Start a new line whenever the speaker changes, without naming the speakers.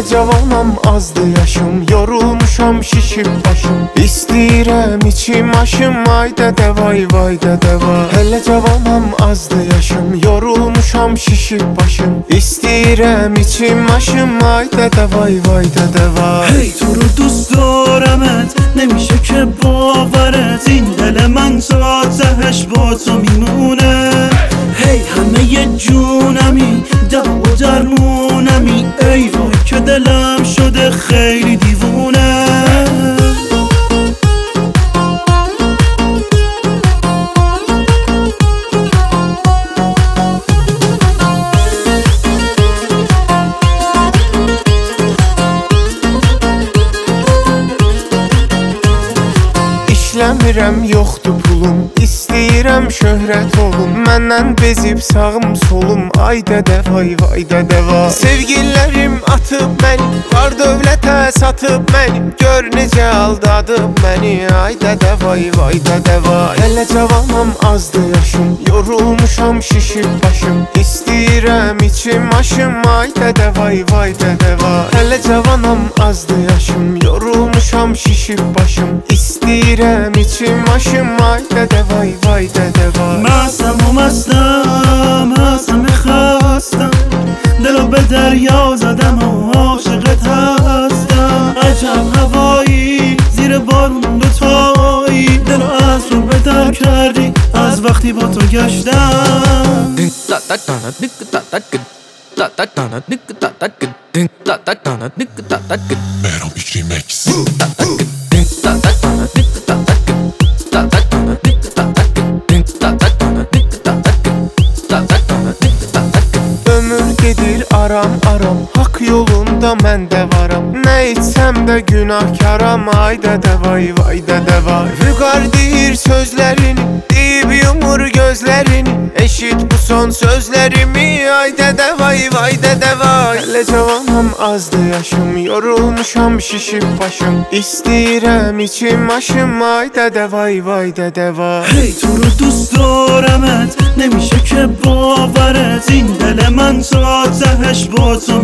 Hələ cavanam, azdı yaşım, yorulmuşam, şişib başım. İstəyirəm içim aşım, ay dədə vay vay dədə vay. Hələ cavanam, azdı yaşım, yorulmuşam, şişib başım. İstəyirəm içim aşım, ay dədə vay vay dədə vay.
هی تو رو دوست دارمت نمیشه که باورت این دل من تا تهش با تو میمونه هی همه ی جونمی دوا و درمونمی ای وای که دلم شده خیلی دیوونه
İşləmirəm, yoxdur pulum, istəyirəm şöhrət olum. Məndən bezib sağım solum, ay dədə vay vay dədə vay. Sevgililərim atıb məni, var dövlətə satıb məni. Gör necə aldadıb məni, ay dədə vay vay dədə vay. Hələ cavanam, azdı yaşım, yorulmuşam, şişib başım. İstəyirəm içim aşım, ay dədə vay vay dədə vay. Hələ cavanam, azdı yaşım, yorulmuşam, şişib başım. İstəyirəm içim aşım, ay dədə vay vay dədə vay.
مستم و مستم هستم خستم دلو به دریا زدم و عاشقت هستم عجب هوایی زیر بارون دوتایی دلو از رو به در کردی از وقتی با تو گشتم
Meron Beach Remix.
Ömür gedir aram aram, hak yolunda mən də varam. Nə etsəm də günahkaram, ay dədə vay vay dədə vay. Vüqar deyir sözlərini, deyib yumur gözlərini. Eşit bu son sözlərimi, ay dədə vay vay dədə vay. Hələ cavanam, azdı yaşım, yorulmuşam, şişib başım. İstəyirəm içim aşım, ay dədə vay vay dədə vay.
هی تو رو دوست دارمت نمیشه که باورت این دل من تا تهش با تو